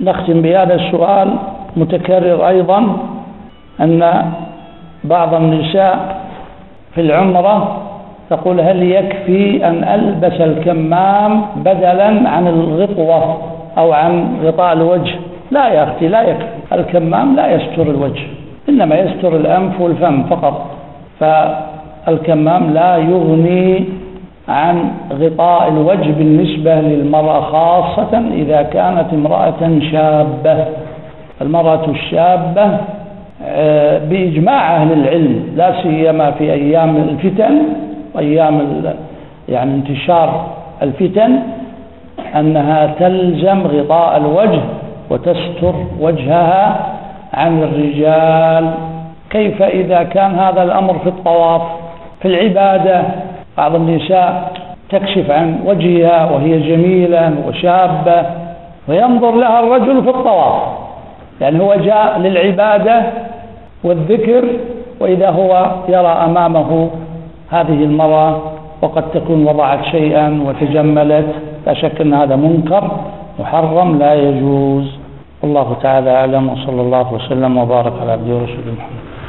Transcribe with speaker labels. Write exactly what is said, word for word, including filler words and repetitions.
Speaker 1: نختم بهذا السؤال متكرر أيضا، أن بعض النساء في العمرة تقول: هل يكفي أن ألبس الكمام بدلا عن الغطوة أو عن غطاء الوجه؟ لا يا أختي، لا يكفي. الكمام لا يستر الوجه، إنما يستر الأنف والفم فقط، فالكمام لا يغني عن غطاء الوجه بالنسبة للمرأة، خاصة إذا كانت امرأة شابة. المرأة الشابة بإجماع أهل العلم، لا سيما في أيام الفتن وأيام يعني انتشار الفتن، أنها تلزم غطاء الوجه وتستر وجهها عن الرجال. كيف إذا كان هذا الأمر في الطواف؟ في العبادة بعض النساء تكشف عن وجهها وهي جميلة وشابة، وينظر لها الرجل في الطواف، يعني هو جاء للعبادة والذكر، وإذا هو يرى أمامه هذه المرأة وقد تكون وضعت شيئا وتجملت، لا شك أن هذا منكر محرم لا يجوز. الله تعالى أعلم، وصلى الله وسلم وبارك على عبده ورسوله محمد.